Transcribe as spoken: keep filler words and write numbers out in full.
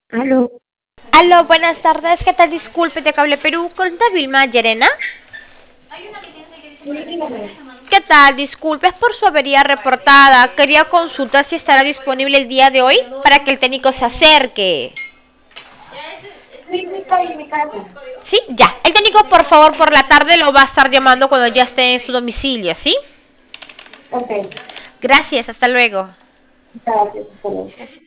Aló. Aló, buenas tardes. ¿Qué tal? Disculpe de Cable Perú. Con Vilma Llerena. Sí, dígame. ¿Qué tal? Disculpe, es por su avería reportada. Quería consultar si estará disponible el día de hoy para que el técnico se acerque. Sí, sí, estoy en mi casa. ¿Sí? Ya. El técnico, por favor, por la tarde lo va a estar llamando cuando ya esté en su domicilio, ¿sí? Ok, Gracias, hasta luego. gracias. Hasta luego.